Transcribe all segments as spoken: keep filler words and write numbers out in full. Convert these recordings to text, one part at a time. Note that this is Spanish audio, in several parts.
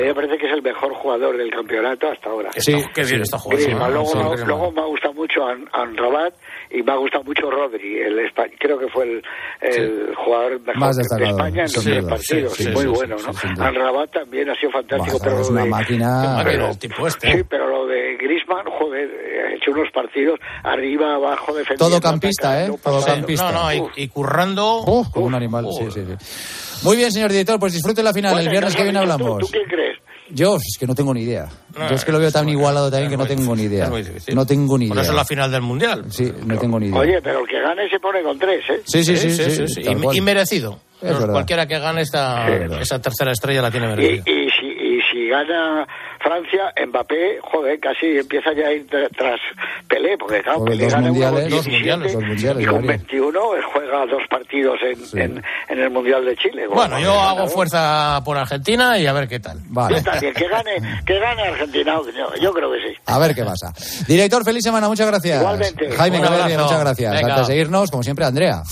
Me parece que es el mejor jugador del campeonato hasta ahora. Sí, qué bien está jugando. Griezmann. Luego, sí, luego, Griezmann. luego me ha gustado mucho Amrabat y me ha gustado mucho Rodri. El Espa- creo que fue el, el sí. jugador mejor Más de destacado, España en los sí, tres sí, partidos. sí, sí, muy sí, bueno, sí, ¿no? sí, sí, Amrabat también ha sido fantástico. Bueno, pero es lo una de, máquina. Pero, Pero, tipo este. Sí, pero lo de Griezmann, joder, ha hecho unos partidos arriba, abajo, defendiendo. Todo campista, ¿eh? Todo Sí, campista. no, no, y, y currando. Uh, como un animal, uh, sí, sí, sí. Muy bien, señor director, pues disfrute la final. Bueno, El viernes que viene ¿tú, hablamos. ¿Tú quién crees? Yo es que no tengo ni idea. No, Yo es que lo veo tan igualado también que no tengo ni idea. No tengo ni idea. Por eso es la final del Mundial. Sí, no tengo ni idea. Oye, pero el que gane se pone con tres, ¿eh? Sí, sí, sí. sí, sí, sí, y, y merecido. Es verdad. Cualquiera que gane esta, Sí, esa tercera estrella la tiene Y, merecida. y, si, y si gana Francia, Mbappé, joder, casi empieza ya a ir tra- tras Pelé, porque claro, Por Pelé dos gana uno mundiales, con dos diecisiete, mundiales, dos mundiales, y con varios. veintiuno él juega dos partidos en, Sí. en, en el Mundial de Chile. Bueno, yo gana, hago ¿no? fuerza por Argentina y a ver qué tal. Vale. Yo también, que gane, que gane Argentina, yo, yo creo que sí. A ver qué pasa. Director, feliz semana, muchas gracias. Igualmente. Jaime Un Gabriel, abrazo. muchas gracias. Venga. Antes de irnos, como siempre, Andrea.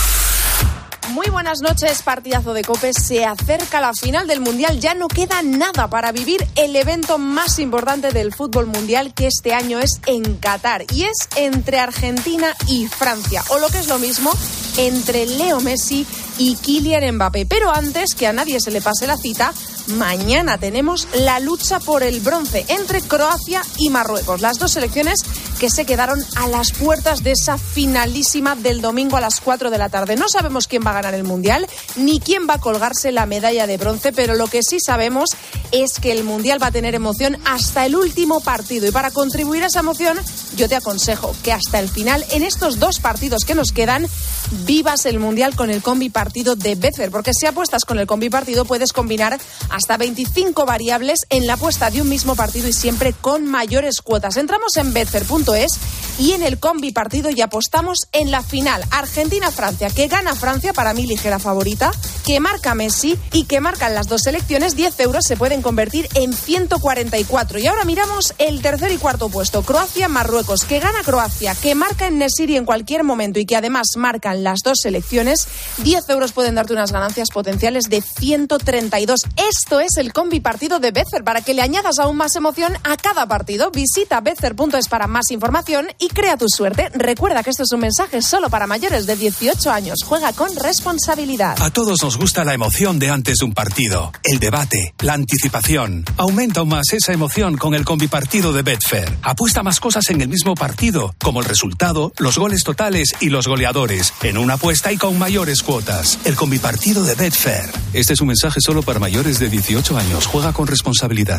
Muy buenas noches, partidazo de COPE. Se acerca la final del Mundial. Ya no queda nada para vivir el evento más importante del fútbol mundial, que este año es en Qatar. Y es entre Argentina y Francia. O lo que es lo mismo, entre Leo Messi y Kylian Mbappé. Pero antes que a nadie se le pase la cita, mañana tenemos la lucha por el bronce entre Croacia y Marruecos. Las dos selecciones que se quedaron a las puertas de esa finalísima del domingo a las cuatro de la tarde. No sabemos quién va a ganar el Mundial, ni quién va a colgarse la medalla de bronce, pero lo que sí sabemos es que el Mundial va a tener emoción hasta el último partido. Y para contribuir a esa emoción, yo te aconsejo que hasta el final, en estos dos partidos que nos quedan, vivas el Mundial con el combi partido de Betfair, porque si apuestas con el combi partido puedes combinar hasta veinticinco variables en la apuesta de un mismo partido y siempre con mayores cuotas. Entramos en betfair punto es y en el combi partido y apostamos en la final Argentina-Francia, que gana Francia, para mí ligera favorita, que marca Messi y que marcan las dos selecciones. Diez euros se pueden convertir en ciento cuarenta y cuatro. Y ahora miramos el tercer y cuarto puesto, Croacia-Marruecos, que gana Croacia, que marca en Nesiri en cualquier momento y que además marcan las dos selecciones. Diez euros pueden darte unas ganancias potenciales de ciento treinta y dos. Esto es el combi partido de Betfair, para que le añadas aún más emoción a cada partido. Visita betfair punto es para más información y crea tu suerte. Recuerda que esto es un mensaje solo para mayores de dieciocho años. Juega con responsabilidad. A todos nos gusta la emoción de antes de un partido, el debate, la anticipación. Aumenta aún más esa emoción con el combipartido de Betfair. Apuesta más cosas en el mismo partido, como el resultado, los goles totales y los goleadores, en una apuesta y con mayores cuotas. El combipartido de Betfair. Este es un mensaje solo para mayores de dieciocho años. Juega con responsabilidad.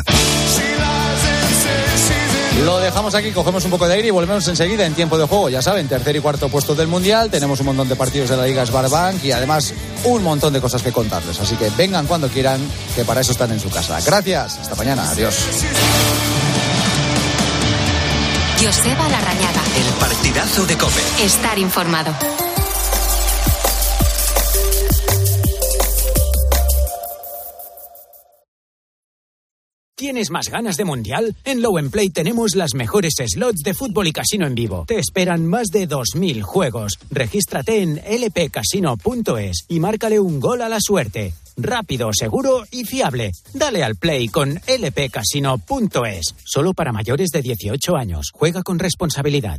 Lo dejamos aquí, cogemos un poco de aire y volvemos enseguida en tiempo de juego. Ya saben, tercer y cuarto puesto del Mundial. Tenemos un montón de partidos de la Liga Sberbank y además un montón de cosas que contarles. Así que vengan cuando quieran, que para eso están en su casa. Gracias, hasta mañana, adiós. Joseba Larrañaga. El partidazo de COPE. Estar informado. ¿Tienes más ganas de mundial? En Low and Play tenemos las mejores slots de fútbol y casino en vivo. Te esperan más de dos mil juegos. Regístrate en l p casino punto es y márcale un gol a la suerte. Rápido, seguro y fiable. Dale al play con l p casino punto es. Solo para mayores de dieciocho años. Juega con responsabilidad.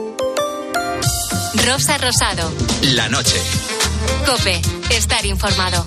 Rosa Rosado. La noche. COPE. Estar informado.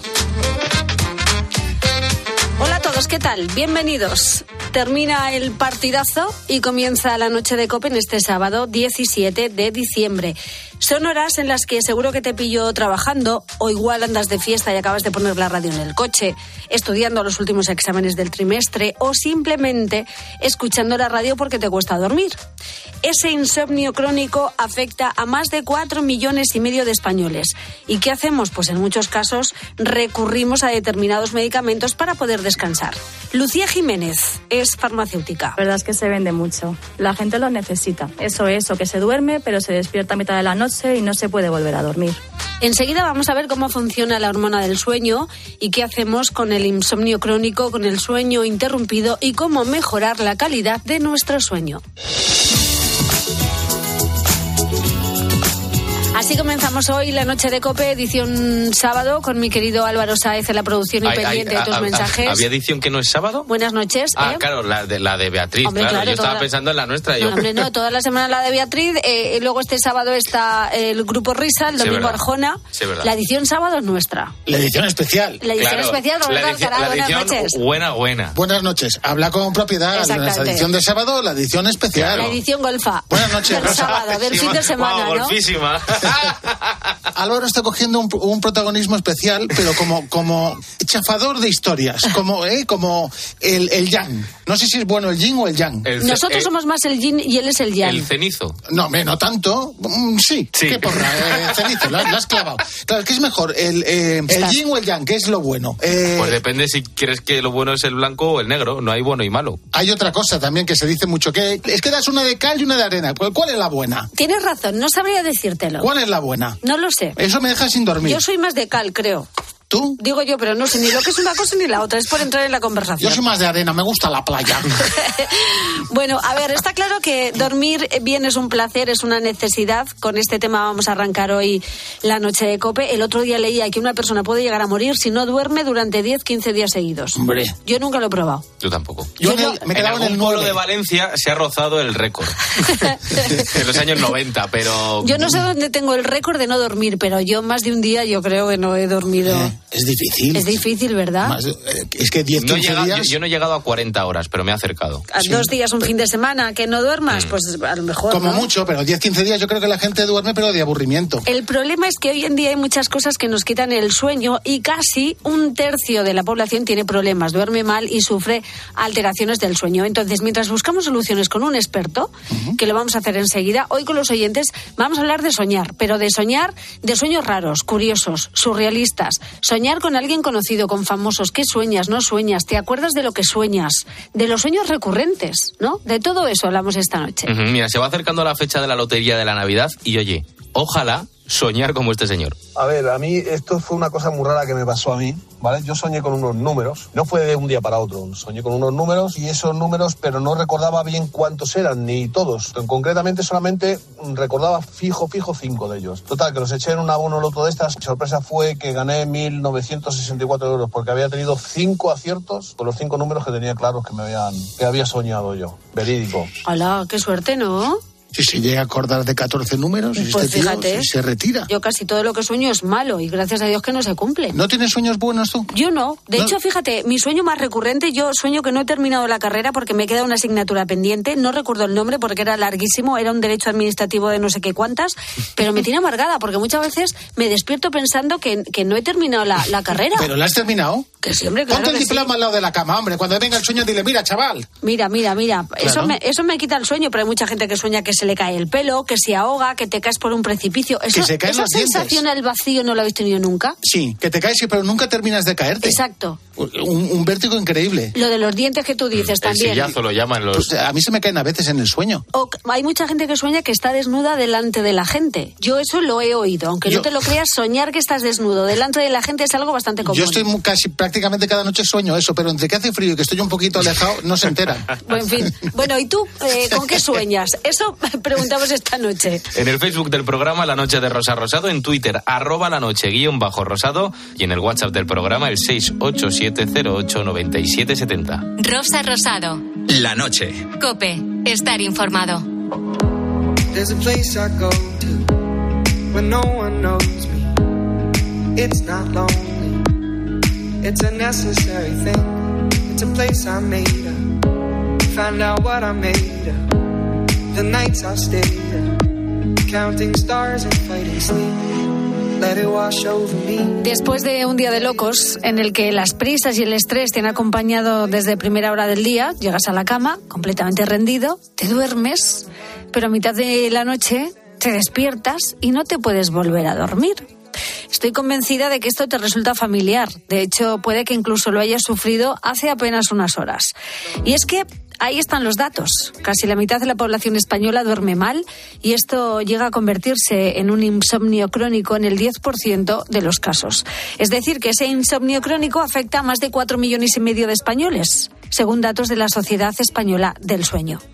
Hola a todos, ¿qué tal? Bienvenidos. Termina el partidazo y comienza la noche de COPE en este sábado diecisiete de diciembre. Son horas en las que seguro que te pillo trabajando o igual andas de fiesta y acabas de poner la radio en el coche, estudiando los últimos exámenes del trimestre o simplemente escuchando la radio porque te cuesta dormir. Ese insomnio crónico afecta a más de cuatro millones y medio de españoles. ¿Y qué hacemos? Pues en muchos casos recurrimos a determinados medicamentos para poder descansar. Lucía Jiménez es farmacéutica. La verdad es que se vende mucho. La gente lo necesita. Eso es, o que se duerme, pero se despierta a mitad de la noche y no se puede volver a dormir. Enseguida vamos a ver cómo funciona la hormona del sueño y qué hacemos con el insomnio crónico, con el sueño interrumpido y cómo mejorar la calidad de nuestro sueño. Así comenzamos hoy la noche de COPE, edición sábado, con mi querido Álvaro Sáez en la producción y Ay, pendiente ay, de tus a, a, mensajes. ¿Había edición que no es sábado? Buenas noches. Ah, ¿eh? claro, la de, la de Beatriz, Hombre, claro. claro, Yo estaba toda... pensando en la nuestra. Yo. No, hombre, no, toda la semana la de Beatriz, eh, y luego este sábado está el Grupo Risa, el domingo sí, Arjona. Sí, la edición sábado es nuestra. La edición especial. La edición claro, especial, Roberto la edición, Alcaraz, la buenas edición noches. buena, buena. Buenas noches. Habla con propiedad. La edición de sábado, la edición especial. La edición golfa. Buenas noches, del Rosa. sábado, del fin de semana, wow, ¿no? golfísima. Álvaro está cogiendo un, un protagonismo especial, pero como, como chafador de historias, como, eh, como el, el yang. No sé si es bueno el yin o el yang. El, Nosotros el, somos más el yin y él es el yang. El cenizo. No, me, no tanto. Mm, sí, sí. Qué porra, eh, cenizo, lo, lo has clavado. Claro, ¿qué es mejor? ¿El, eh, el yin o el yang? ¿Qué es lo bueno? Eh, pues depende si quieres que lo bueno es el blanco o el negro. No hay bueno y malo. Hay otra cosa también que se dice mucho, que es que das una de cal y una de arena. ¿Cuál es la buena? Tienes razón, no sabría decírtelo. ¿Cuál es la buena? No lo sé. Eso me deja sin dormir. Yo soy más de cal, creo. ¿Tú? Digo yo, pero no sé ni lo que es una cosa ni la otra. Es por entrar en la conversación. Yo soy más de arena, me gusta la playa. Bueno, a ver, está claro que dormir bien es un placer, es una necesidad. Con este tema vamos a arrancar hoy la noche de COPE. El otro día leía que una persona puede llegar a morir si no duerme durante diez, quince días seguidos. Hombre. Yo nunca lo he probado. Yo tampoco. Yo, Yo en el, no, me he quedado en, en el pueblo nueve. de Valencia se ha rozado el récord. En los años noventa, pero... Yo no sé dónde tengo el récord de no dormir, pero yo más de un día yo creo que no he dormido. Eh, es difícil. Es difícil, ¿verdad? Más, eh, es que diez, no quince llega, días... yo, yo no he llegado a cuarenta horas, pero me he acercado. A Sí, dos días, un pero- fin de semana, que no duermas, Mm. pues a lo mejor. Como ¿no? mucho, pero diez, quince días yo creo que la gente duerme, pero de aburrimiento. El problema es que hoy en día hay muchas cosas que nos quitan el sueño y casi un tercio de la población tiene problemas, duerme mal y sufre alteraciones del sueño. Entonces, mientras buscamos soluciones con un experto, uh-huh. que lo vamos a hacer enseguida, hoy con los oyentes vamos a hablar de soñar, pero de soñar, de sueños raros, curiosos, surrealistas. Soñar con alguien conocido, con famosos. ¿Qué sueñas? ¿No sueñas? ¿Te acuerdas de lo que sueñas? De los sueños recurrentes, ¿no? De todo eso hablamos esta noche. Uh-huh. Mira, se va acercando la fecha de la lotería de la Navidad y oye, ojalá soñar como este señor. A ver, a mí esto fue una cosa muy rara que me pasó a mí, ¿vale? Yo soñé con unos números, no fue de un día para otro, soñé con unos números y esos números, pero no recordaba bien cuántos eran, ni todos. Concretamente solamente recordaba fijo, fijo cinco de ellos. Total, que los eché en un abono el otro de estas. Mi sorpresa fue que gané mil novecientos sesenta y cuatro euros porque había tenido cinco aciertos con los cinco números que tenía claros que me habían, que había soñado yo. Verídico. Hola, qué suerte, ¿no? Si se llega a acordar de catorce números, y Pues este tío fíjate, se retira. Yo casi todo lo que sueño es malo y gracias a Dios que no se cumple. ¿No tienes sueños buenos tú? Yo no. De No. hecho, fíjate, mi sueño más recurrente, yo sueño que no he terminado la carrera porque me queda una asignatura pendiente. No recuerdo el nombre porque era larguísimo, era un derecho administrativo de no sé qué cuántas, pero me tiene amargada porque muchas veces me despierto pensando que, que no he terminado la, la carrera. ¿Pero la has terminado? Que siempre, claro Ponte el que sí. diploma al lado de la cama, hombre. Cuando venga el sueño, dile, mira, chaval. Mira, mira, mira, eso, Claro. me, eso me quita el sueño, pero hay mucha gente que sueña que se le cae el pelo, que se ahoga, que te caes por un precipicio. Eso, se caen esa los dientes. sensación al vacío no la habéis tenido nunca. Sí, que te caes, sí, pero nunca terminas de caerte. Exacto. Un, un vértigo increíble. Lo de los dientes que tú dices El también. sillazo lo llaman los... Pues a mí se me caen a veces en el sueño. O c- hay mucha gente que sueña que está desnuda delante de la gente. Yo eso lo he oído. Aunque Yo- no te lo creas, soñar que estás desnudo delante de la gente es algo bastante común. Yo estoy mu- casi prácticamente cada noche sueño eso, pero entre que hace frío y que estoy un poquito alejado, no se enteran. Bueno, en fin. Bueno, ¿y tú eh, con qué sueñas? Eso preguntamos esta noche. En el Facebook del programa La Noche de Rosa Rosado, en Twitter, arroba la noche guión bajo rosado y en el WhatsApp del programa el seis ocho siete cero ocho nueve siete siete cero. Rosa Rosado. La noche. COPE. Estar informado. There's a place I go to when no one knows me. It's not lonely. It's a necessary thing. It's a place I made up. Find out what I made up. The nights I stayed up. Counting stars and fighting sleep. Let it wash over me. Después de un día de locos en el que las prisas y el estrés te han acompañado desde primera hora del día, llegas a la cama completamente rendido, te duermes, pero a mitad de la noche te despiertas y no te puedes volver a dormir. Estoy convencida de que esto te resulta familiar. De hecho, puede que incluso lo hayas sufrido hace apenas unas horas. Y es que ahí están los datos. Casi la mitad de la población española duerme mal y esto llega a convertirse en un insomnio crónico en el diez por ciento de los casos. Es decir, que ese insomnio crónico afecta a más de cuatro millones y medio de españoles, según datos de la Sociedad Española del Sueño.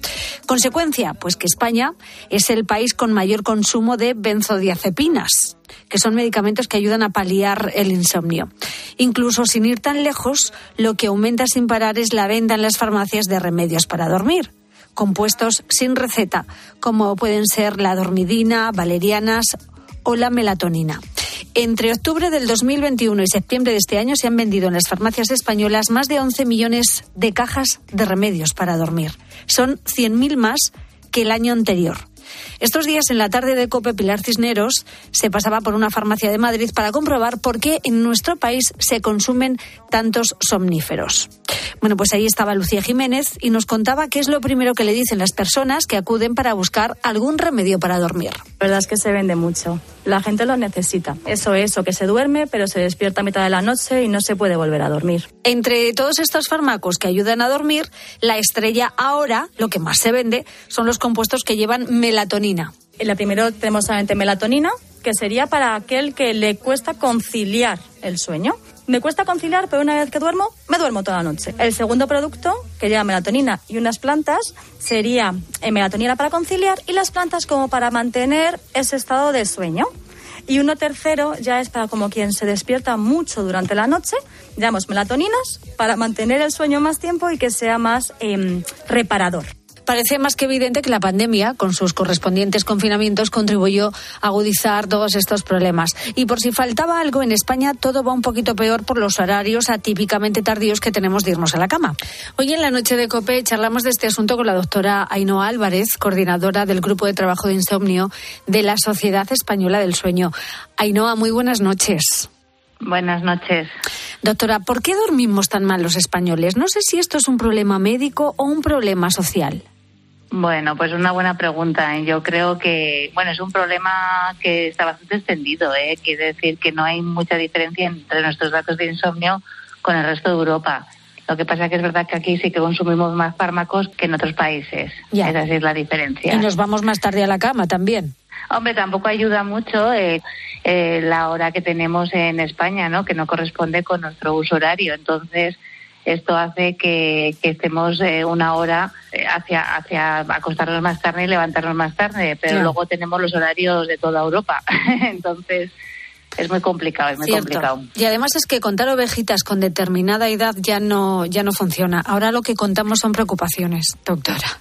Consecuencia, pues que España es el país con mayor consumo de benzodiazepinas, que son medicamentos que ayudan a paliar el insomnio. Incluso sin ir tan lejos, lo que aumenta sin parar es la venta en las farmacias de remedios para dormir, compuestos sin receta, como pueden ser la dormidina, valerianas o la melatonina. Entre octubre del dos mil veintiuno y septiembre de este año se han vendido en las farmacias españolas más de once millones de cajas de remedios para dormir. Son cien mil más que el año anterior. Estos días, en la tarde de COPE, Pilar Cisneros se pasaba por una farmacia de Madrid para comprobar por qué en nuestro país se consumen tantos somníferos. Bueno, pues ahí estaba Lucía Jiménez y nos contaba qué es lo primero que le dicen las personas que acuden para buscar algún remedio para dormir. La verdad es que se vende mucho. La gente lo necesita. Eso es, o que se duerme, pero se despierta a mitad de la noche y no se puede volver a dormir. Entre todos estos fármacos que ayudan a dormir, la estrella ahora, lo que más se vende, son los compuestos que llevan melatonina. En la primero tenemos solamente melatonina, que sería para aquel que le cuesta conciliar el sueño. Me cuesta conciliar, pero una vez que duermo, me duermo toda la noche. El segundo producto, que lleva melatonina y unas plantas, sería eh, melatonina para conciliar y las plantas como para mantener ese estado de sueño. Y uno tercero ya es para como quien se despierta mucho durante la noche, llamamos melatoninas, para mantener el sueño más tiempo y que sea más eh, reparador. Parece más que evidente que la pandemia, con sus correspondientes confinamientos, contribuyó a agudizar todos estos problemas. Y por si faltaba algo, en España todo va un poquito peor por los horarios atípicamente tardíos que tenemos de irnos a la cama. Hoy en la noche de COPE charlamos de este asunto con la doctora Ainhoa Álvarez, coordinadora del Grupo de Trabajo de Insomnio de la Sociedad Española del Sueño. Ainhoa, muy buenas noches. Buenas noches. Doctora, ¿por qué dormimos tan mal los españoles? No sé si esto es un problema médico o un problema social. Bueno, pues una buena pregunta. Yo creo que, bueno, es un problema que está bastante extendido, ¿eh? Quiere decir que no hay mucha diferencia entre nuestros datos de insomnio con el resto de Europa. Lo que pasa es que es verdad que aquí sí que consumimos más fármacos que en otros países. Ya. Esa sí es la diferencia. Y nos vamos más tarde a la cama también. Hombre, tampoco ayuda mucho eh, eh, la hora que tenemos en España, ¿no? Que no corresponde con nuestro uso horario. Entonces, esto hace que, que estemos eh, una hora hacia hacia acostarnos más tarde y levantarnos más tarde, pero sí. Luego tenemos los horarios de toda Europa. Entonces, es muy complicado, es muy Cierto. complicado. Y además es que contar ovejitas con determinada edad ya no ya no funciona. Ahora lo que contamos son preocupaciones, doctora.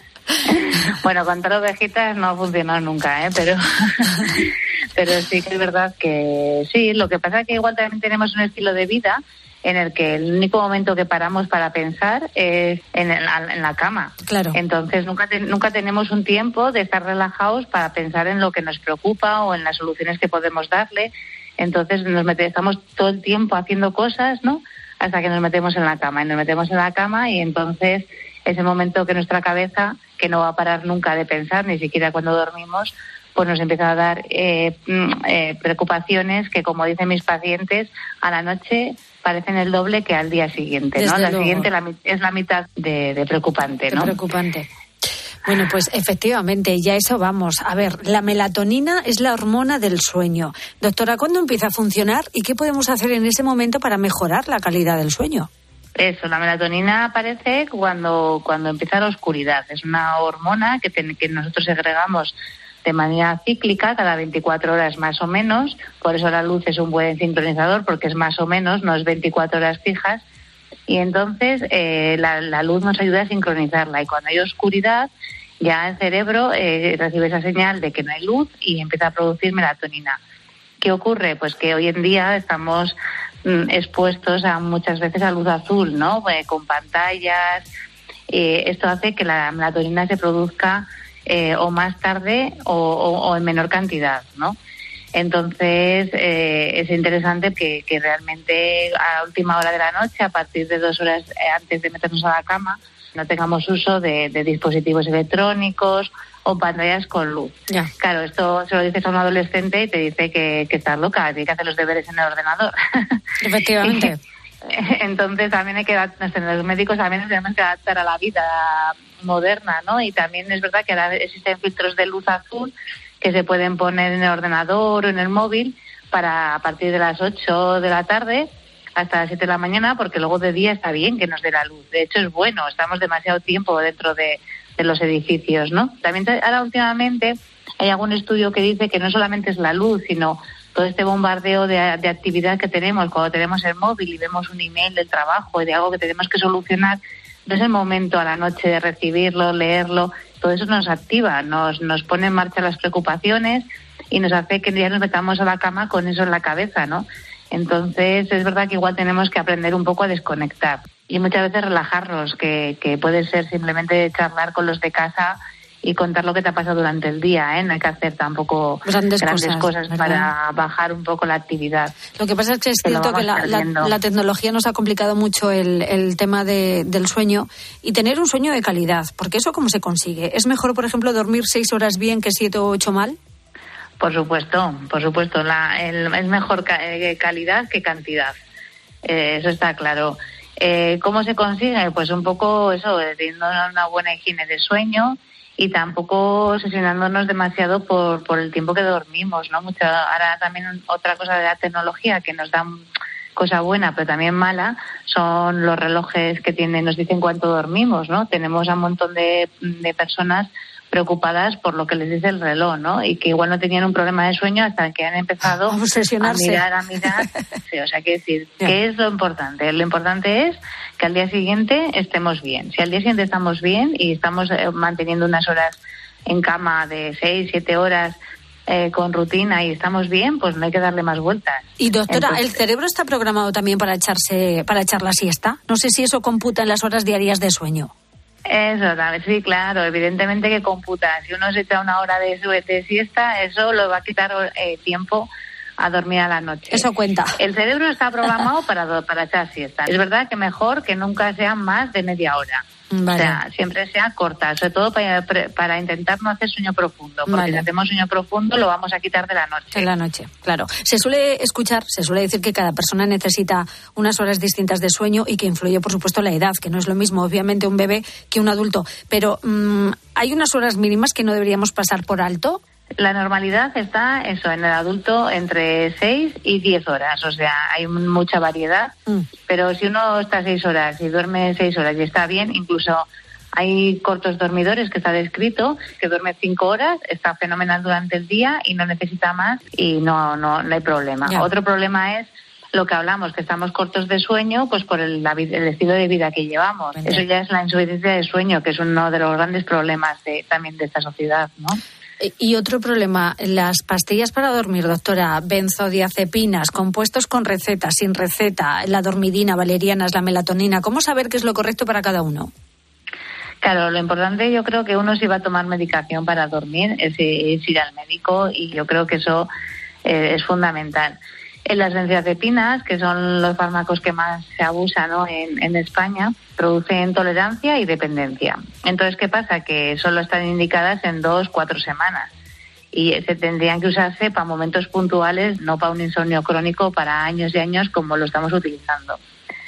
Bueno, contar ovejitas no ha funcionado nunca, ¿eh? Pero, pero sí que es verdad que sí. Lo que pasa es que igual también tenemos un estilo de vida en el que el único momento que paramos para pensar es en, el, en la cama. Claro. Entonces nunca te, nunca tenemos un tiempo de estar relajados para pensar en lo que nos preocupa o en las soluciones que podemos darle. Entonces nos metemos, estamos todo el tiempo haciendo cosas, ¿no? Hasta que nos metemos en la cama. Y nos metemos en la cama y entonces es el momento que nuestra cabeza, que no va a parar nunca de pensar, ni siquiera cuando dormimos, pues nos empieza a dar eh, eh, preocupaciones que, como dicen mis pacientes, a la noche parecen el doble que al día siguiente, ¿no? La siguiente la, es la mitad de, de preocupante, ¿no? De preocupante. Bueno, pues efectivamente, ya eso vamos. A ver, la melatonina es la hormona del sueño. Doctora, ¿cuándo empieza a funcionar y qué podemos hacer en ese momento para mejorar la calidad del sueño? Eso, la melatonina aparece cuando, cuando empieza la oscuridad. Es una hormona que, ten, que nosotros segregamos de manera cíclica, cada veinticuatro horas más o menos. Por eso la luz es un buen sincronizador, porque es más o menos, no es veinticuatro horas fijas. Y entonces eh, la, la luz nos ayuda a sincronizarla. Y cuando hay oscuridad, ya el cerebro eh, recibe esa señal de que no hay luz y empieza a producir melatonina. ¿Qué ocurre? Pues que hoy en día estamos mm, expuestos a muchas veces a luz azul, ¿no? Eh, con pantallas. Eh, esto hace que la melatonina se produzca Eh, o más tarde o, o, o en menor cantidad, ¿no? Entonces eh, es interesante que, que realmente a última hora de la noche, a partir de dos horas antes de meternos a la cama, no tengamos uso de, de dispositivos electrónicos o pantallas con luz. Ya. Claro, esto se lo dices a un adolescente y te dice que, que estás loca, tiene que hacer los deberes en el ordenador. Efectivamente. Entonces también hay que los médicos también nos tenemos que adaptar a la vida moderna, ¿no? Y también es verdad que ahora existen filtros de luz azul que se pueden poner en el ordenador o en el móvil para a partir de las ocho de la tarde hasta las siete de la mañana, porque luego de día está bien que nos dé la luz. De hecho, es bueno, estamos demasiado tiempo dentro de, de los edificios, ¿no? También te, ahora últimamente hay algún estudio que dice que no solamente es la luz, sino todo este bombardeo de, de actividad que tenemos. Cuando tenemos el móvil y vemos un email del trabajo y de algo que tenemos que solucionar, no es el momento a la noche de recibirlo, leerlo. Todo eso nos activa, nos, nos pone en marcha las preocupaciones y nos hace que ya nos metamos a la cama con eso en la cabeza, ¿no? Entonces, es verdad que igual tenemos que aprender un poco a desconectar y muchas veces relajarnos, que, que puede ser simplemente charlar con los de casa y contar lo que te ha pasado durante el día, ¿eh? No hay que hacer tampoco grandes, grandes cosas, cosas para bajar un poco la actividad. Lo que pasa es que es cierto que la, la, la tecnología nos ha complicado mucho el, el tema de, del sueño y tener un sueño de calidad, porque eso ¿cómo se consigue? ¿Es mejor, por ejemplo, dormir seis horas bien que siete o ocho mal? Por supuesto, por supuesto. La, el, es mejor ca- calidad que cantidad. Eh, eso está claro. Eh, ¿Cómo se consigue? Pues un poco eso, teniendo una buena higiene de sueño y tampoco obsesionándonos demasiado por, por el tiempo que dormimos, ¿no? Mucho, ahora también otra cosa de la tecnología que nos da cosa buena, pero también mala, son los relojes que tienen, nos dicen cuánto dormimos, ¿no? Tenemos a un montón de, de personas preocupadas por lo que les dice el reloj, ¿no? Y que igual no tenían un problema de sueño hasta que han empezado a mirar, a mirar. Sí, o sea, que decir, yeah. ¿Qué es lo importante? Lo importante es que al día siguiente estemos bien. Si al día siguiente estamos bien y estamos eh, manteniendo unas horas en cama de seis, siete horas eh, con rutina y estamos bien, pues no hay que darle más vueltas. Y doctora, Entonces, ¿el cerebro está programado también para echarse, para echar la siesta? No sé si eso computa en las horas diarias de sueño. Eso también, sí, claro, evidentemente que computa. Si uno se echa una hora de, de siesta, eso lo va a quitar eh, tiempo a dormir a la noche. Eso cuenta. El cerebro está programado para, para echar siesta. Es verdad que mejor que nunca sea más de media hora. Vale. O sea, siempre sea corta, sobre todo para, para intentar no hacer sueño profundo, porque vale. Si hacemos sueño profundo lo vamos a quitar de la noche. De la noche, claro. Se suele escuchar, se suele decir que cada persona necesita unas horas distintas de sueño y que influye, por supuesto, la edad, que no es lo mismo, obviamente, un bebé que un adulto. Pero, mmm, ¿hay unas horas mínimas que no deberíamos pasar por alto? La normalidad está, eso, en el adulto entre seis y diez horas, o sea, hay mucha variedad, mm. pero si uno está seis horas y duerme seis horas y está bien, incluso hay cortos dormidores que está descrito, que duerme cinco horas, está fenomenal durante el día y no necesita más y no, no, no hay problema. Yeah. Otro problema es lo que hablamos, que estamos cortos de sueño, pues por el, la, el estilo de vida que llevamos. Okay. Eso ya es la insuficiencia de sueño, que es uno de los grandes problemas de, también de esta sociedad, ¿no? Y otro problema, las pastillas para dormir, doctora, benzodiazepinas, compuestos con receta, sin receta, la dormidina, valerianas, la melatonina, ¿cómo saber qué es lo correcto para cada uno? Claro, lo importante yo creo que uno si va a tomar medicación para dormir es, es ir al médico y yo creo que eso eh, es fundamental. En las benzodiazepinas, que son los fármacos que más se abusan, ¿no? en, en España, producen tolerancia y dependencia. Entonces, ¿qué pasa? Que solo están indicadas en dos, cuatro semanas. Y se tendrían que usarse para momentos puntuales, no para un insomnio crónico para años y años como lo estamos utilizando.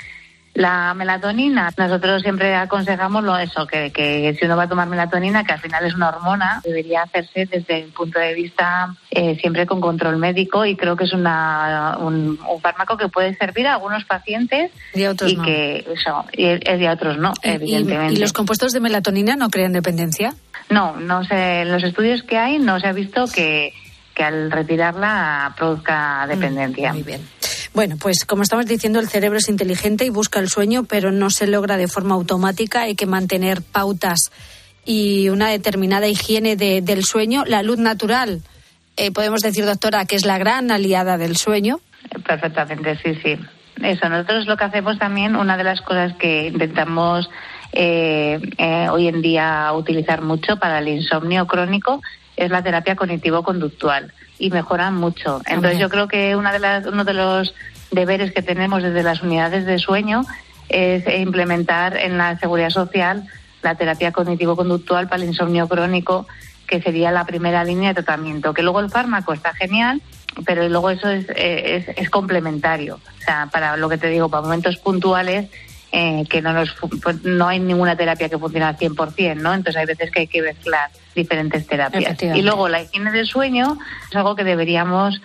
La melatonina, nosotros siempre aconsejamos lo eso, que, que si uno va a tomar melatonina, que al final es una hormona, debería hacerse desde el punto de vista eh, siempre con control médico y creo que es una, un, un fármaco que puede servir a algunos pacientes y a otros y no. que eso, y, y a otros no, ¿Y, evidentemente. ¿Y los compuestos de melatonina no crean dependencia? No, no sé, en los estudios que hay no se ha visto que, que al retirarla produzca dependencia. Mm, muy bien. Bueno, pues como estamos diciendo, el cerebro es inteligente y busca el sueño, pero no se logra de forma automática. Hay que mantener pautas y una determinada higiene de, del sueño. La luz natural, eh, podemos decir, doctora, que es la gran aliada del sueño. Perfectamente, sí, sí. Eso, nosotros lo que hacemos también, una de las cosas que intentamos eh, eh, hoy en día utilizar mucho para el insomnio crónico es la terapia cognitivo-conductual. Y mejoran mucho. Entonces yo creo que una de las, uno de los deberes que tenemos desde las unidades de sueño es implementar en la seguridad social la terapia cognitivo-conductual para el insomnio crónico, que sería la primera línea de tratamiento. Que luego el fármaco está genial, pero luego eso es, es, es complementario. O sea, para lo que te digo, para momentos puntuales eh, que no nos pues no hay ninguna terapia que funcione al cien por ciento, ¿no? Entonces hay veces que hay que mezclar diferentes terapias. Y luego la higiene del sueño es algo que deberíamos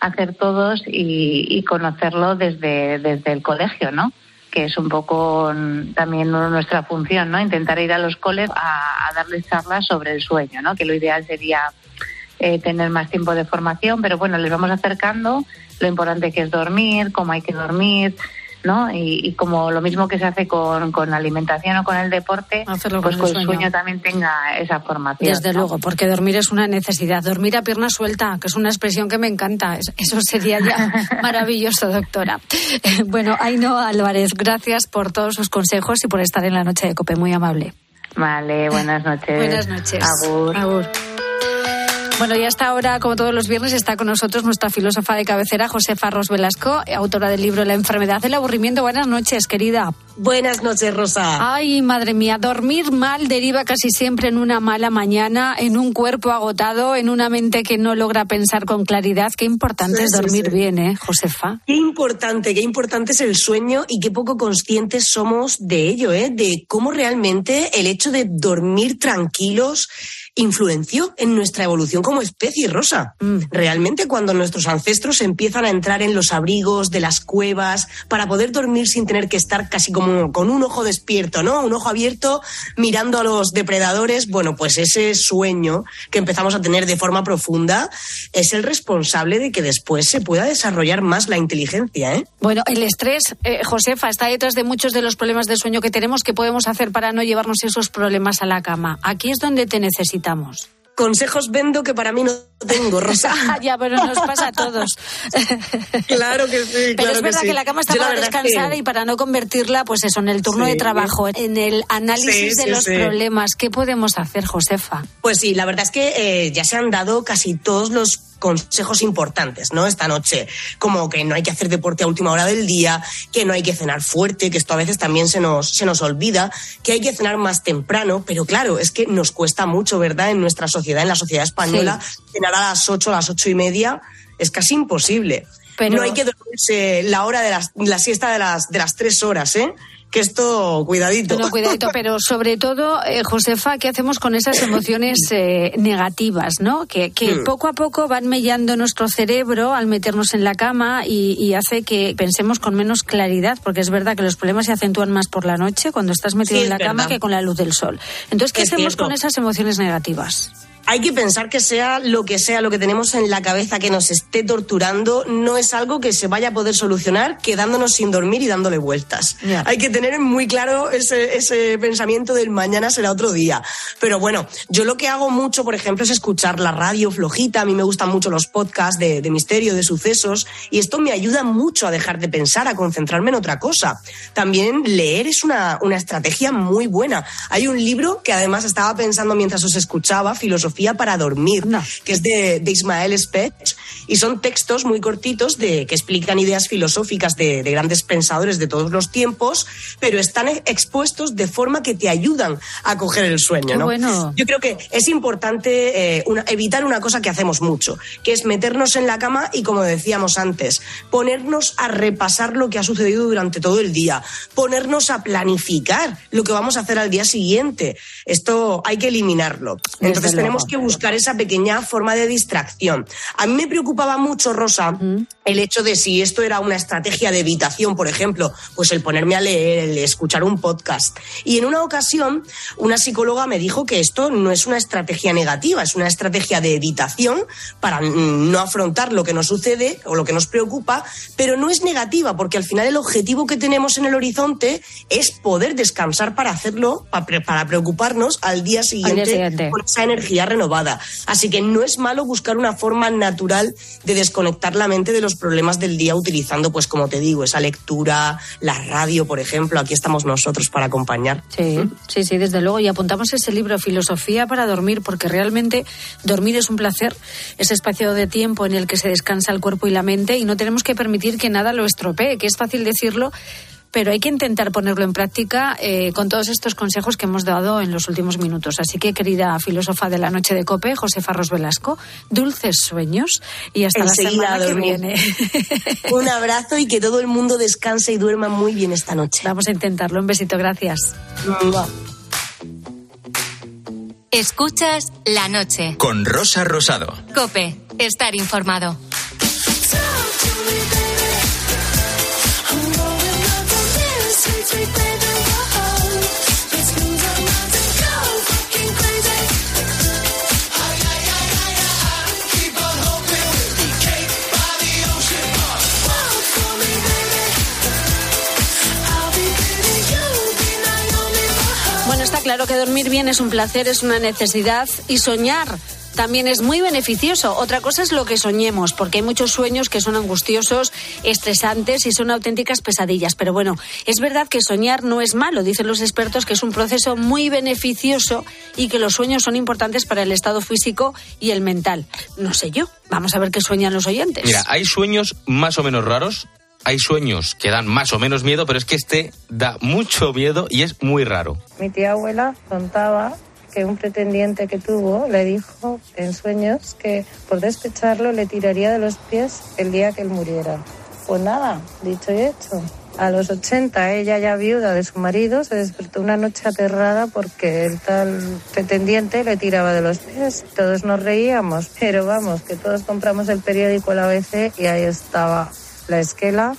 hacer todos y, y conocerlo desde, desde el colegio, ¿no? Que es un poco también nuestra función, ¿no? Intentar ir a los coles a, a darles charlas sobre el sueño, ¿no? Que lo ideal sería eh, tener más tiempo de formación, pero bueno, les vamos acercando lo importante que es dormir, cómo hay que dormir, ¿no? Y, y como lo mismo que se hace con, con la alimentación o con el deporte, hacerlo pues con el con el sueño. sueño también tenga esa formación. Desde ¿no? luego, porque dormir es una necesidad. Dormir a pierna suelta, que es una expresión que me encanta. Eso sería ya maravilloso, doctora. Bueno, Ainhoa Álvarez, gracias por todos sus consejos y por estar en la noche de COPE. Muy amable. Vale, buenas noches. Buenas noches. Agur. Agur. Bueno, y hasta ahora, como todos los viernes, está con nosotros nuestra filósofa de cabecera, Josefa Ros Velasco, autora del libro La enfermedad del aburrimiento. Buenas noches, querida. Buenas noches, Rosa. Ay, madre mía, dormir mal deriva casi siempre en una mala mañana, en un cuerpo agotado, en una mente que no logra pensar con claridad. Qué importante sí, es dormir sí, sí. bien, ¿eh, Josefa? Qué importante, qué importante es el sueño y qué poco conscientes somos de ello, ¿eh? De cómo realmente el hecho de dormir tranquilos influenció en nuestra evolución como especie, Rosa. Mm. Realmente cuando nuestros ancestros empiezan a entrar en los abrigos de las cuevas para poder dormir sin tener que estar casi como con un ojo despierto, ¿no? Un ojo abierto mirando a los depredadores, bueno, pues ese sueño que empezamos a tener de forma profunda es el responsable de que después se pueda desarrollar más la inteligencia, ¿eh? Bueno, el estrés, eh, Josefa, está detrás de muchos de los problemas de sueño que tenemos. ¿Qué podemos hacer para no llevarnos esos problemas a la cama? Aquí es donde te necesitamos. Consejos vendo que para mí no tengo, Rosa. Ya, pero nos pasa a todos. Claro que sí, claro. Pero es verdad que, sí. que la cama está Yo para descansar que... y para no convertirla, pues eso, en el turno sí. de trabajo, en el análisis sí, de sí, los sí. problemas. ¿Qué podemos hacer, Josefa? Pues sí, la verdad es que eh, ya se han dado casi todos los consejos importantes, ¿no? Esta noche, como que no hay que hacer deporte a última hora del día, que no hay que cenar fuerte, que esto a veces también se nos, se nos olvida, que hay que cenar más temprano, pero claro, es que nos cuesta mucho, ¿verdad? En nuestra sociedad, en la sociedad española, sí. cenar a las ocho, a las ocho y media, es casi imposible. Pero... No hay que dormirse la hora de las, la siesta de las, de las tres horas, ¿eh? Que esto, cuidadito. No, cuidadito, pero sobre todo, eh, Josefa, ¿qué hacemos con esas emociones eh, negativas, ¿no? Que, que mm. poco a poco van mellando nuestro cerebro al meternos en la cama y, y hace que pensemos con menos claridad, porque es verdad que los problemas se acentúan más por la noche cuando estás metido sí, en la verdad. cama que con la luz del sol. Entonces, ¿qué es hacemos cierto. con esas emociones negativas? Hay que pensar que sea lo que sea, lo que tenemos en la cabeza que nos esté torturando, no es algo que se vaya a poder solucionar quedándonos sin dormir y dándole vueltas. Yeah. Hay que tener muy claro ese, ese pensamiento del mañana será otro día. Pero bueno, yo lo que hago mucho, por ejemplo, es escuchar la radio flojita. A mí me gustan mucho los podcasts de, de misterio, de sucesos, y esto me ayuda mucho a dejar de pensar, a concentrarme en otra cosa. También leer es una, una estrategia muy buena. Hay un libro que además estaba pensando mientras os escuchaba, Filosofía para dormir, no. que es de, de Ismael Spech, y son textos muy cortitos de, que explican ideas filosóficas de, de grandes pensadores de todos los tiempos, pero están expuestos de forma que te ayudan a coger el sueño, ¿no? Bueno. Yo creo que es importante eh, una, evitar una cosa que hacemos mucho, que es meternos en la cama y, como decíamos antes, ponernos a repasar lo que ha sucedido durante todo el día, ponernos a planificar lo que vamos a hacer al día siguiente. Esto hay que eliminarlo. Entonces tenemos que buscar esa pequeña forma de distracción. A mí me preocupaba mucho, Rosa, ¿Mm? el hecho de si esto era una estrategia de evitación, por ejemplo, pues el ponerme a leer, el escuchar un podcast. Y en una ocasión, una psicóloga me dijo que esto no es una estrategia negativa, es una estrategia de evitación para no afrontar lo que nos sucede o lo que nos preocupa, pero no es negativa, porque al final el objetivo que tenemos en el horizonte es poder descansar para hacerlo, para preocuparnos al día siguiente, al día siguiente. con esa energía renovada. Así que no es malo buscar una forma natural de desconectar la mente de los problemas del día utilizando, pues como te digo, esa lectura, la radio, por ejemplo. Aquí estamos nosotros para acompañar. Sí, ¿Mm? sí, sí, desde luego. Y apuntamos ese libro, Filosofía para dormir, porque realmente dormir es un placer, ese espacio de tiempo en el que se descansa el cuerpo y la mente, y no tenemos que permitir que nada lo estropee, que es fácil decirlo, pero hay que intentar ponerlo en práctica eh, con todos estos consejos que hemos dado en los últimos minutos. Así que, querida filósofa de la noche de COPE, Josefa Ros Velasco, dulces sueños y hasta Enseguida la semana que viene. Un abrazo y que todo el mundo descanse y duerma muy bien esta noche. Vamos a intentarlo. Un besito, gracias. Escuchas La Noche con Rosa Rosado. COPE, estar informado. Bueno, está claro que dormir bien es un placer, es una necesidad, y soñar también es muy beneficioso. Otra cosa es lo que soñemos, porque hay muchos sueños que son angustiosos, estresantes y son auténticas pesadillas. Pero bueno, es verdad que soñar no es malo. Dicen los expertos que es un proceso muy beneficioso y que los sueños son importantes para el estado físico y el mental. No sé yo. Vamos a ver qué sueñan los oyentes. Mira, hay sueños más o menos raros. Hay sueños que dan más o menos miedo, pero es que este da mucho miedo y es muy raro. Mi tía abuela contaba que un pretendiente que tuvo le dijo en sueños que por despecharlo le tiraría de los pies el día que él muriera. Pues nada, dicho y hecho. A los ochenta, ella ya viuda de su marido, se despertó una noche aterrada porque el tal pretendiente le tiraba de los pies. Todos nos reíamos, pero vamos, que todos compramos el periódico La A B C y ahí estaba la esquela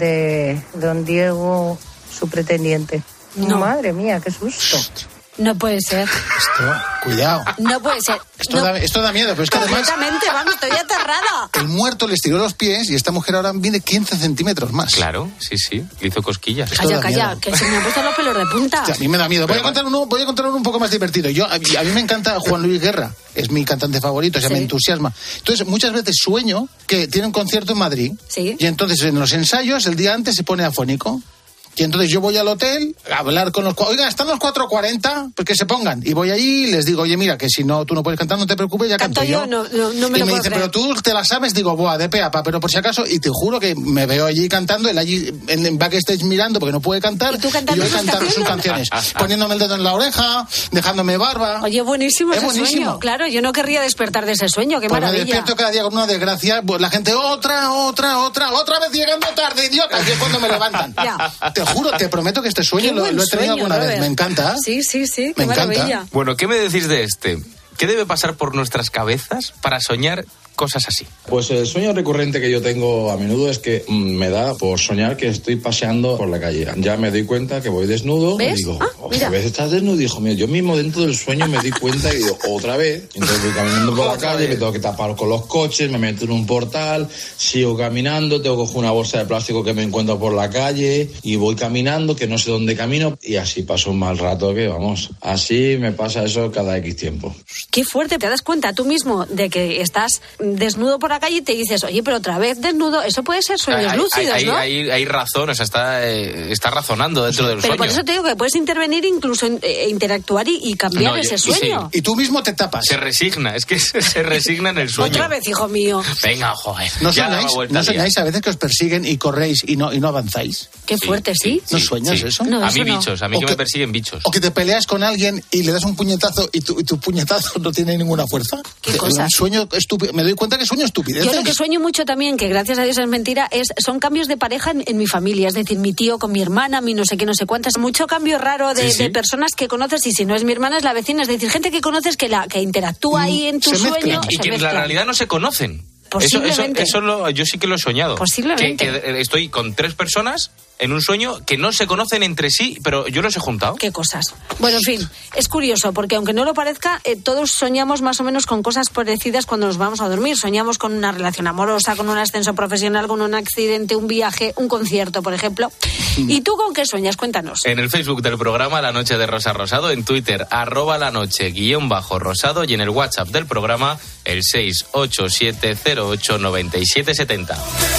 de don Diego, su pretendiente. No. Madre mía, qué susto. No puede ser. Esto, cuidado. No puede ser. Esto, no. da, esto da miedo, pero es que además Completamente, vamos, estoy aterrada. el muerto les tiró los pies y esta mujer ahora mide quince centímetros más. Claro, sí, sí, le hizo cosquillas. Esto Calla, da calla, miedo. que se me han puesto los pelos de punta. Hostia, a mí me da miedo. Voy a contar uno, voy a contar uno un poco más divertido. Yo a, mí- a mí me encanta Juan Luis Guerra, es mi cantante favorito, o sea, Sí. me entusiasma. Entonces, muchas veces sueño que tiene un concierto en Madrid Sí. y entonces en los ensayos el día antes se pone afónico. Y entonces yo voy al hotel a hablar con los... cua- Oiga, están los cuatro cuarenta, pues que se pongan. Y voy allí y les digo, oye, mira, que si no tú no puedes cantar, no te preocupes, ya canto, Canto yo, no, no, no me y lo me puedo dice, creer. pero tú te la sabes, digo, buah, de pe a pa, pero por si acaso, y te juro que me veo allí cantando, él allí en, en backstage mirando porque no puede cantar, ¿Y tú cantando yo sus cantando sus canciones? canciones, poniéndome el dedo en la oreja, dejándome barba. Oye, buenísimo Es ese buenísimo. sueño. Claro, yo no querría despertar de ese sueño, qué Pues me maravilla. despierto cada día con una desgracia, pues la gente, otra, otra, otra, otra vez llegando tarde, idiota, y es cuando me levantan. Ya. Te juro, te prometo que este sueño Qué lo, buen lo he tenido sueño, alguna vez, Robert. me encanta. Sí, sí, sí, qué Me encanta. maravilla. Bueno, ¿qué me decís de este? ¿Qué debe pasar por nuestras cabezas para soñar cosas así? Pues el sueño recurrente que yo tengo a menudo es que mm, me da por soñar que estoy paseando por la calle. Ya me doy cuenta que voy desnudo ¿Ves? y digo, Ah, otra mira. vez estás desnudo. Y dijo, mira, yo mismo dentro del sueño me di cuenta y digo, otra vez. Entonces voy caminando por la calle, me tengo que tapar con los coches, me meto en un portal, sigo caminando, tengo que coger una bolsa de plástico que me encuentro por la calle y voy caminando, que no sé dónde camino, y así paso un mal rato que, vamos, así me pasa eso cada X tiempo. Qué fuerte, te das cuenta tú mismo de que estás desnudo por la calle y te dices, oye, pero otra vez desnudo, eso puede ser sueños hay, lúcidos, hay, ¿no? hay, hay razón, o sea, está, eh, está razonando dentro del Pero sueño. por eso te digo que puedes intervenir, incluso eh, interactuar y, y cambiar No, ese y- y sueño. Y tú mismo te tapas. Se resigna, es que se, se resigna en el sueño. Otra vez, hijo mío. Venga, joder. ¿No ya daba soñáis, vuelta ¿no al día. soñáis a veces que os persiguen y corréis y no, y no avanzáis? Qué fuerte, ¿sí? ¿No sueñas sí. eso? No, a eso mí no. bichos, a mí O que, que- me persiguen bichos. O que te peleas con alguien y le das un puñetazo y tu, y tu puñetazo no tiene ninguna fuerza. ¿Qué Que- cosas? Un sueño estúpido. Me doy cuenta que sueño estupidez. Yo lo que sueño mucho también, que gracias a Dios es mentira, es son cambios de pareja en, en mi familia. Es decir, mi tío con mi hermana, mi no sé qué, no sé cuántas. Mucho cambio raro de, Sí, sí. de personas que conoces y si no es mi hermana es la vecina. Es decir, gente que conoces que la que interactúa ahí en tu se mezclan. sueño. Y se que en la mezclan. realidad no se conocen. Eso, eso, Posiblemente. eso lo- yo sí que lo he soñado. Posiblemente. Que, que estoy con tres personas en un sueño que no se conocen entre sí, pero yo los he juntado. Qué cosas. Bueno, en fin, es curioso porque aunque no lo parezca, eh, todos soñamos más o menos con cosas parecidas cuando nos vamos a dormir. Soñamos con una relación amorosa, con un ascenso profesional, con un accidente, un viaje, un concierto, por ejemplo. ¿Y tú con qué sueñas? Cuéntanos. En el Facebook del programa La Noche de Rosa Rosado, en Twitter, arroba la noche guión bajo rosado, y en el WhatsApp del programa, el seis ocho siete cero ocho nueve siete siete cero.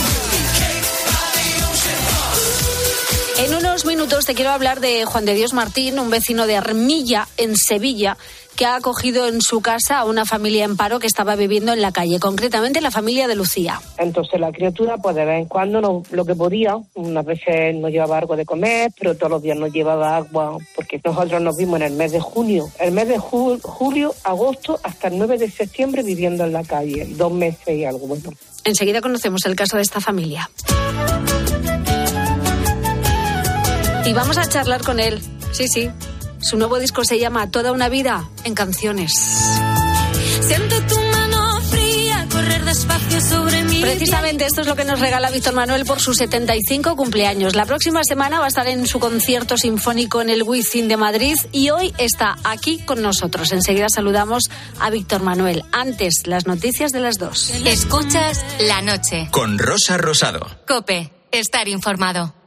En unos minutos te quiero hablar de Juan de Dios Martín, un vecino de Armilla, en Sevilla, que ha acogido en su casa a una familia en paro que estaba viviendo en la calle, concretamente la familia de Lucía. Entonces la criatura, pues de vez en cuando no, lo que podía, unas veces nos llevaba algo de comer, pero todos los días nos llevaba agua, porque nosotros nos vimos en el mes de junio, el mes de ju- julio, agosto, hasta el nueve de septiembre viviendo en la calle, dos meses y algo, bueno. Enseguida conocemos el caso de esta familia. Y vamos a charlar con él. Sí, sí. Su nuevo disco se llama Toda una vida en canciones. Siento tu mano fría correr despacio sobre mí. Precisamente esto es lo que nos regala Víctor Manuel por sus setenta y cinco cumpleaños. La próxima semana va a estar en su concierto sinfónico en el Wizzing de Madrid y hoy está aquí con nosotros. Enseguida saludamos a Víctor Manuel. Antes, las noticias de las dos. Escuchas La Noche. Con Rosa Rosado. COPE. Estar informado.